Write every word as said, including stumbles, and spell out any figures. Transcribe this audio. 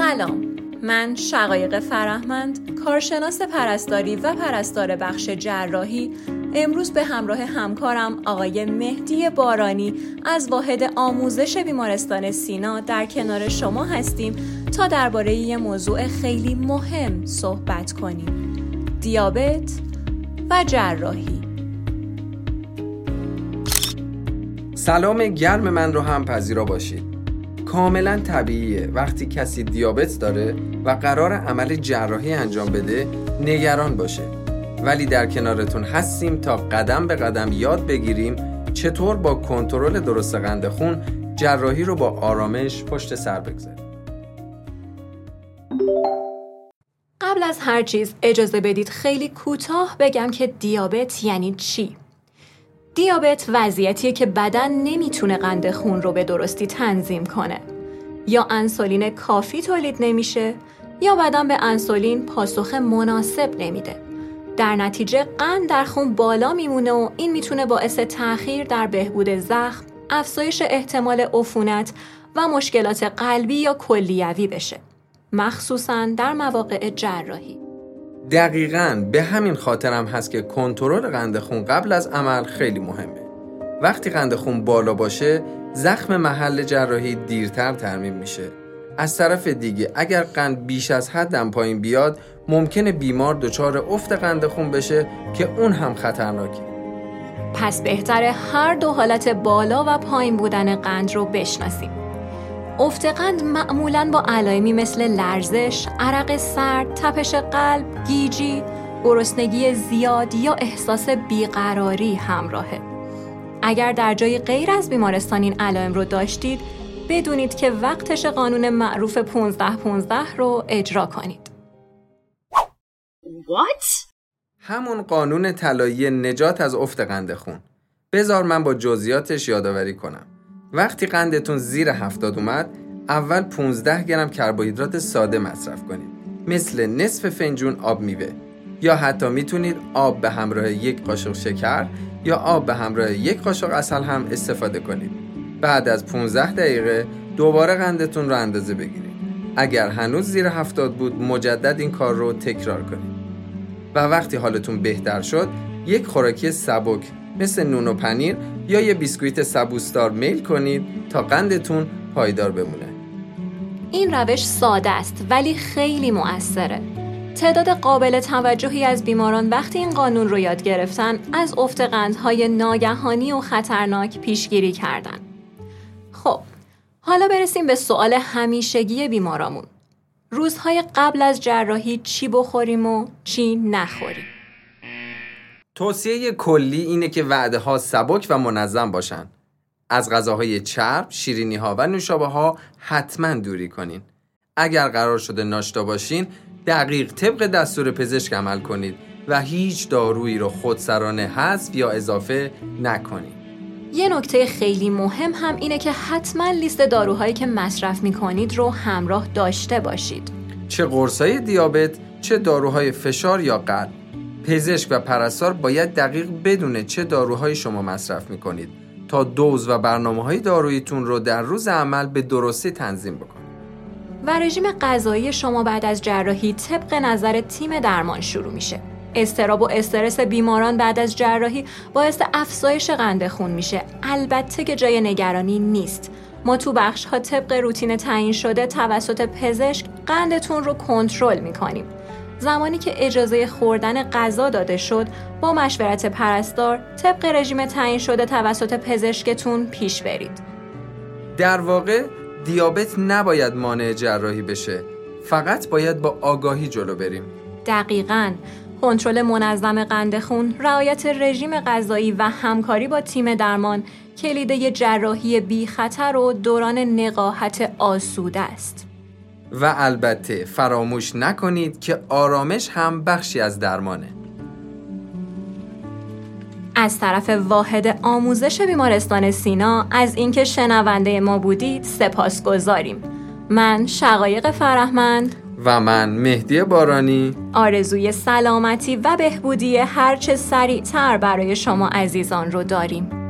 سلام، من شقایق فرهمند، کارشناس پرستاری و پرستار بخش جراحی، امروز به همراه همکارم آقای مهدی بارانی از واحد آموزش بیمارستان سینا در کنار شما هستیم تا درباره یه موضوع خیلی مهم صحبت کنیم: دیابت و جراحی. سلام گرم من رو هم پذیرا باشید. کاملا طبیعیه وقتی کسی دیابت داره و قرار عمل جراحی انجام بده نگران باشه، ولی در کنارتون هستیم تا قدم به قدم یاد بگیریم چطور با کنترل درست قند خون جراحی رو با آرامش پشت سر بگذاریم. قبل از هر چیز اجازه بدید خیلی کوتاه بگم که دیابت یعنی چی؟ دیابت وضعیتیه که بدن نمیتونه قند خون رو به درستی تنظیم کنه. یا انسولین کافی تولید نمیشه یا بدن به انسولین پاسخ مناسب نمیده. در نتیجه قند در خون بالا میمونه و این میتونه باعث تأخیر در بهبود زخم، افزایش احتمال عفونت و مشکلات قلبی یا کلیوی بشه، مخصوصاً در مواقع جراحی. دقیقاً به همین خاطرم هست که کنترل قند خون قبل از عمل خیلی مهمه. وقتی قند خون بالا باشه، زخم محل جراحی دیرتر ترمیم میشه. از طرف دیگه اگر قند بیش از حدم پایین بیاد، ممکنه بیمار دچار افت قند خون بشه که اون هم خطرناکه. پس بهتره هر دو حالت بالا و پایین بودن قند رو بشناسیم. افت قند معمولاً با علائمی مثل لرزش، عرق سرد، تپش قلب، گیجی، گرسنگی زیاد یا احساس بیقراری همراهه. اگر در جای غیر از بیمارستان این علائم رو داشتید، بدونید که وقتش قانون معروف پانزده پانزده رو اجرا کنید. What؟ همون قانون طلایی نجات از افت قند خون. بذار من با جزئیاتش یادآوری کنم. وقتی قندتون زیر هفتاد اومد، اول پانزده گرم کربوهیدرات ساده مصرف کنید، مثل نصف فنجون آب میوه، یا حتی میتونید آب به همراه یک قاشق شکر یا آب به همراه یک قاشق عسل هم استفاده کنید. بعد از پانزده دقیقه دوباره قندتون رو اندازه بگیرید. اگر هنوز زیر هفتاد بود، مجدد این کار رو تکرار کنید. و وقتی حالتون بهتر شد، یک خوراکی سبک مثل نون و پنیر یا یه بیسکویت سبوسدار میل کنید تا قندتون پایدار بمونه. این روش ساده است ولی خیلی مؤثره. تعداد قابل توجهی از بیماران وقتی این قانون رو یاد گرفتن از افت قندهای ناگهانی و خطرناک پیشگیری کردن. خب، حالا برسیم به سوال همیشگی بیمارامون. روزهای قبل از جراحی چی بخوریم و چی نخوریم؟ توصیه کلی اینه که وعده ها سبک و منظم باشن. از غذاهای چرب، شیرینی ها و نوشابه ها حتما دوری کنین. اگر قرار شده ناشتا باشین، دقیق طبق دستور پزشک عمل کنید و هیچ دارویی رو خودسرانه حذف یا اضافه نکنید. یه نکته خیلی مهم هم اینه که حتما لیست داروهایی که مصرف میکنید رو همراه داشته باشید. چه قرصای دیابت، چه داروهای فشار یا قلب. پزشک و پرستار باید دقیق بدونه چه داروهایی شما مصرف میکنید تا دوز و برنامه‌های داروییتون رو در روز عمل به درستی تنظیم بکنید. و رژیم غذایی شما بعد از جراحی طبق نظر تیم درمان شروع میشه. اضطراب و استرس بیماران بعد از جراحی باعث افزایش قند خون میشه. البته که جای نگرانی نیست. ما تو بخش ها طبق روتین تعیین شده توسط پزشک قندتون رو کنترل میکنیم. زمانی که اجازه خوردن غذا داده شد، با مشورت پرستار طبق رژیم تعیین شده توسط پزشکتون پیش برید. در واقع دیابت نباید مانع جراحی بشه، فقط باید با آگاهی جلو بریم. دقیقاً. کنترل منظم قند خون، رعایت رژیم غذایی و همکاری با تیم درمان کلید جراحی بی خطر و دوران نقاهت آسوده است. و البته فراموش نکنید که آرامش هم بخشی از درمانه. از طرف واحد آموزش بیمارستان سینا از اینکه شنونده ما بودید سپاسگزاریم. من شقایق فرهمند و من مهدی بارانی آرزوی سلامتی و بهبودی هرچه سریعتر برای شما عزیزان رو داریم.